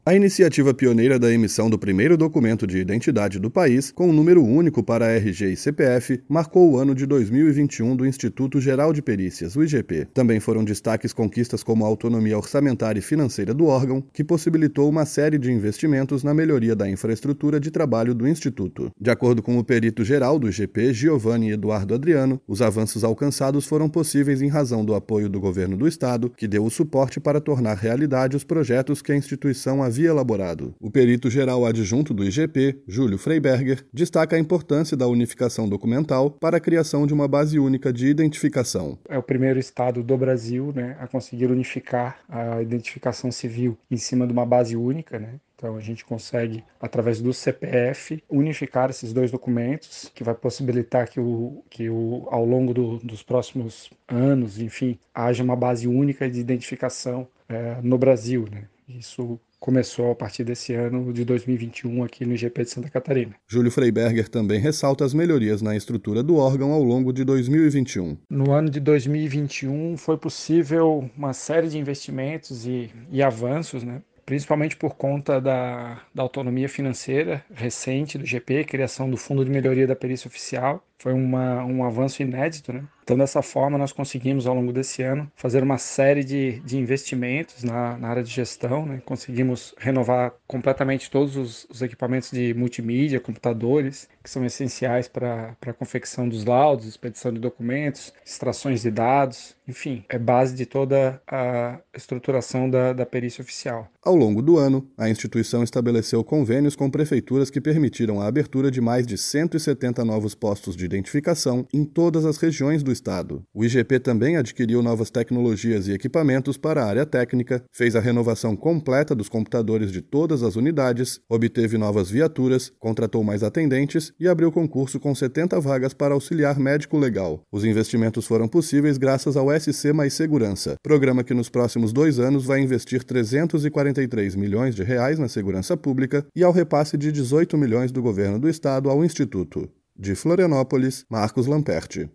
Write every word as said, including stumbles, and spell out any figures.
A iniciativa pioneira da emissão do primeiro documento de identidade do país, com um número único para R G e C P F, marcou o ano de dois mil e vinte e um do Instituto Geral de Perícias, o I G P. Também foram destaques conquistas como a autonomia orçamentária e financeira do órgão, que possibilitou uma série de investimentos na melhoria da infraestrutura de trabalho do Instituto. De acordo com o perito-geral do I G P, Giovanni Eduardo Adriano, os avanços alcançados foram possíveis em razão do apoio do governo do Estado, que deu o suporte para tornar realidade os projetos que a instituição havia elaborado. O perito-geral adjunto do I G P, Júlio Freiberger, destaca a importância da unificação documental para a criação de uma base única de identificação. É o primeiro estado do Brasil, né, a conseguir unificar a identificação civil em cima de uma base única, né? Então a gente consegue, através do C P F, unificar esses dois documentos, que vai possibilitar que, o, que o, ao longo do, dos próximos anos, enfim, haja uma base única de identificação é, no Brasil, né? Isso começou a partir desse ano de dois mil e vinte e um aqui no I G P de Santa Catarina. Júlio Freiberger também ressalta as melhorias na estrutura do órgão ao longo de dois mil e vinte e um. No ano de dois mil e vinte e um foi possível uma série de investimentos e, e avanços, né? Principalmente por conta da, da autonomia financeira recente do I G P, criação do Fundo de Melhoria da Perícia Oficial. Foi uma, um avanço inédito, né? Então, dessa forma, nós conseguimos, ao longo desse ano, fazer uma série de, de investimentos na, na área de gestão, né? Conseguimos renovar completamente todos os, os equipamentos de multimídia, computadores, que são essenciais para a confecção dos laudos, expedição de documentos, extrações de dados, enfim, é base de toda a estruturação da, da perícia oficial. Ao longo do ano, a instituição estabeleceu convênios com prefeituras que permitiram a abertura de mais de cento e setenta novos postos de identificação em todas as regiões do estado. O I G P também adquiriu novas tecnologias e equipamentos para a área técnica, fez a renovação completa dos computadores de todas as unidades, obteve novas viaturas, contratou mais atendentes e abriu concurso com setenta vagas para auxiliar médico legal. Os investimentos foram possíveis graças ao S C Mais Segurança, programa que nos próximos dois anos vai investir trezentos e quarenta e três milhões de reais na segurança pública e ao repasse de dezoito milhões do governo do estado ao Instituto. De Florianópolis, Marcos Lamperti.